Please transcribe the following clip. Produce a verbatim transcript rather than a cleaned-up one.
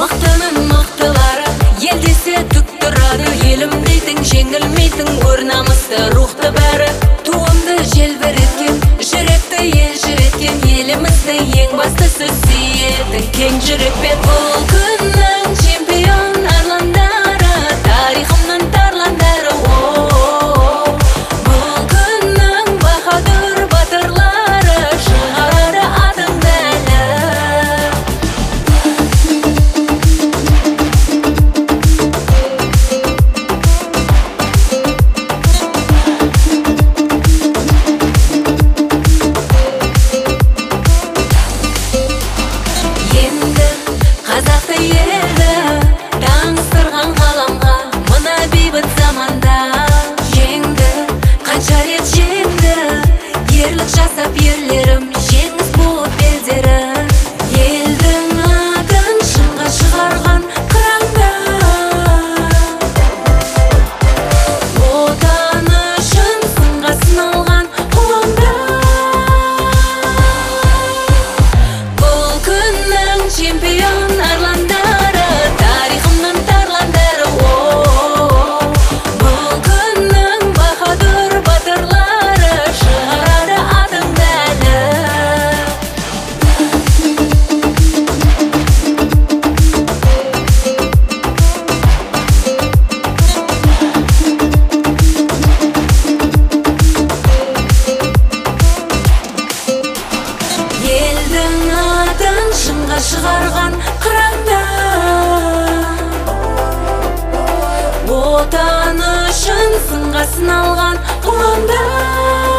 Мақтының мақтылары ел десе түк тұрады. Елім дейтін жеңілмейтін өр намысты рухты бәрі. Туымды желбіреткен, жүректі ел жүреткен, елімізді ең бастысы сүйетін кең жүрекпен. Бұл күннің чемпион арландары, тарихымның тарландары. Бұл күннің баһадүр батырлары, шығарады атыңды әлі. Енді қазақты елді таныстырған ғаламға, мына бейбіт заманда жеңді, қанша рет жеңді, ерлік жасап ерлерім, жеңіс болып белдері. Елдің атын шыңға шығарған қыраңда, отаны үшін сынға сыналған қолаңда. Бұл күннің чемпион арландары, тарихымның тарландары. Бұл күннің баһадүр батырлары, шығарады атыңды әлі. Елдің атын шыңға шығарған қыраңда, отаны үшін сынға сыналған қолаңда.